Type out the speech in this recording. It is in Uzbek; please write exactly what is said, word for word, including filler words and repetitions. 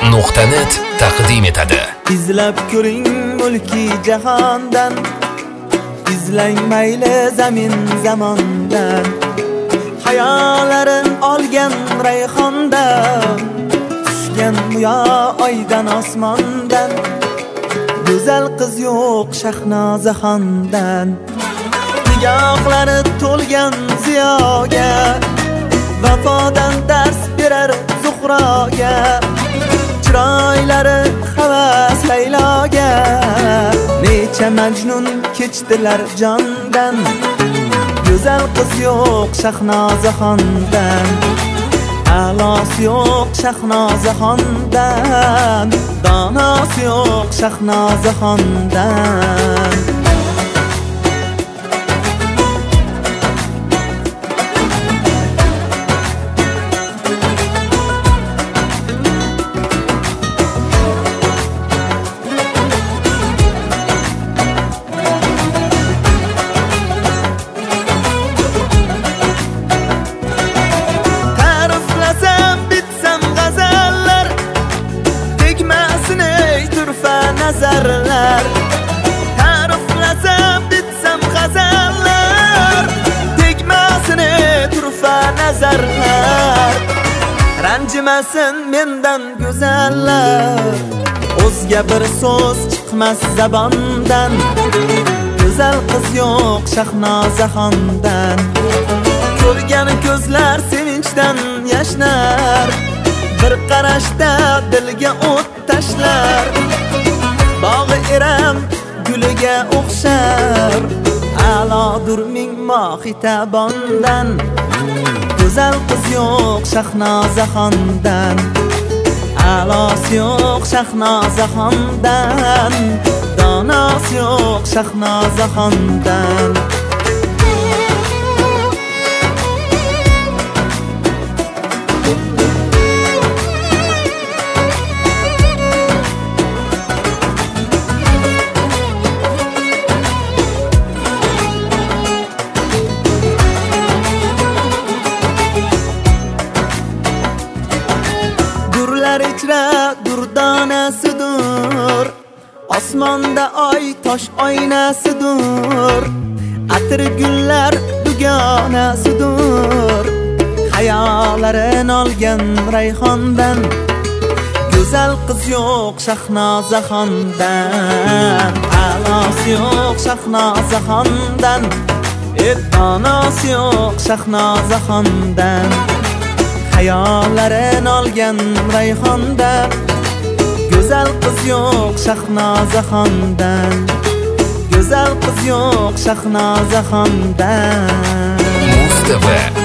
nuqta net taqdim etadi. İzlab ko'ring mulki jahondan, izlang mayli zamin zamondan, hayolarin olgan rayhondan, tushgan muya oydan osmondan, go'zal qiz yo'q Shahnozaxondan. Nigohlari to'lgan ziyoga, vafodan dars berar Zuhroga, chiroylari havas Layloga, necha majnun kechdilar jondan. Go'zal qiz yo'q Shahnozaxondan, alos yo'q Shahnozaxondan, donos yo'q Shahnozaxondan. Nazarlar ta'riflasam bitsam g'azallar, tegmasini turfa nazarlar. Ranjimasin mendan go'zallar, o'zga bir so'z chiqmas zabondan. Go'zal qiz yo'q Shahnozaxondan, ko'rgan ko'zlar sevinchdan yashnar, bir qarashda dilga o't tashlar. Bog'i eram guliga o'xshar, a'lodur ming mohitabandan. Go'zal qiz yo'q Shahnozaxondan, alos yo'q Shahnozaxondan, donos yo'q Shahnozaxondan. Ichra durdonasidur, osmonda oy tosh oynasidur, atir gullar dugonasidur, hayolarin olgan rayhondan. Go'zal qiz yo'q Shahnozaxondan, alos yo'q Shahnozaxondan, donos yo'q Shahnozaxondan. Hayollarin olgan rayhonda, go'zal qiz yo'q Shahnozaxondan, go'zal qiz yo'q Shahnozaxondan. Muz T V